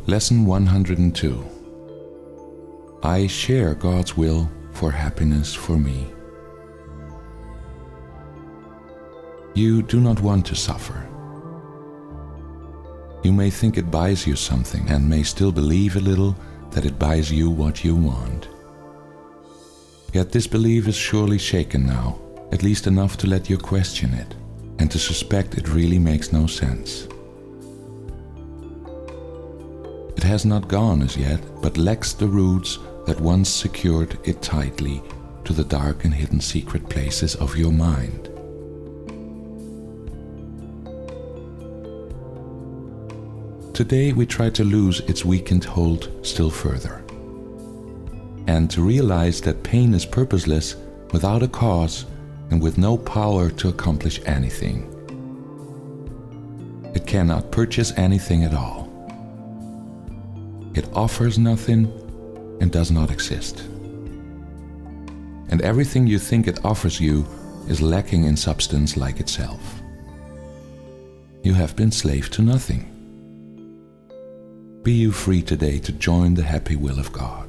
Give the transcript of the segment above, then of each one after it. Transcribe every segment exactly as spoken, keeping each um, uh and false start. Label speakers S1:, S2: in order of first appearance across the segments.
S1: Lesson one hundred two. I share God's will for happiness for me. You do not want to suffer. You may think it buys you something and may still believe a little that it buys you what you want. Yet this belief is surely shaken now, at least enough to let you question it and to suspect it really makes no sense. It has not gone as yet, but lacks the roots that once secured it tightly to the dark and hidden secret places of your mind. Today we try to lose its weakened hold still further, and to realize that pain is purposeless, without a cause, and with no power to accomplish anything. It cannot purchase anything at all. It offers nothing and does not exist. And everything you think it offers you is lacking in substance like itself. You have been slave to nothing. Be you free today to join the happy will of God.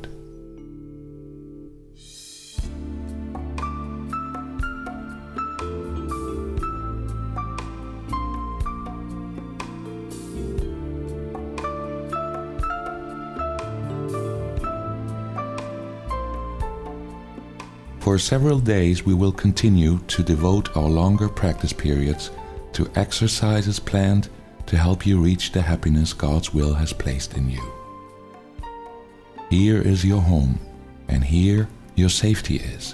S1: For several days we will continue to devote our longer practice periods to exercises planned to help you reach the happiness God's will has placed in you. Here is your home, and here your safety is.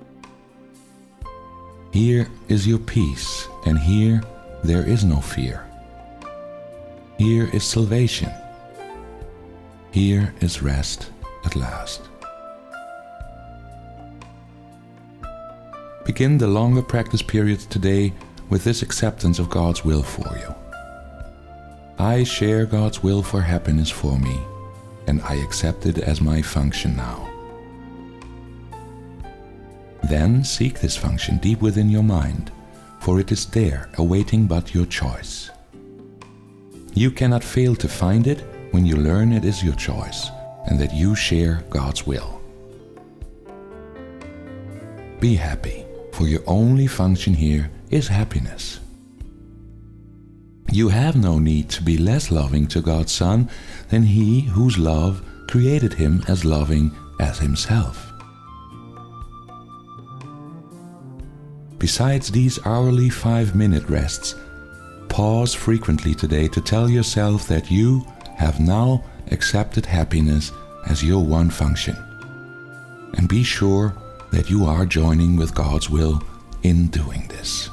S1: Here is your peace, and here there is no fear. Here is salvation. Here is rest at last. Begin the longer practice periods today with this acceptance of God's will for you. I share God's will for happiness for me, and I accept it as my function now. Then seek this function deep within your mind, for it is there awaiting but your choice. You cannot fail to find it when you learn it is your choice and that you share God's will. Be happy, for your only function here is happiness. You have no need to be less loving to God's Son than He whose love created Him as loving as Himself. Besides these hourly five-minute rests, pause frequently today to tell yourself that you have now accepted happiness as your one function, and be sure that you are joining with God's will in doing this.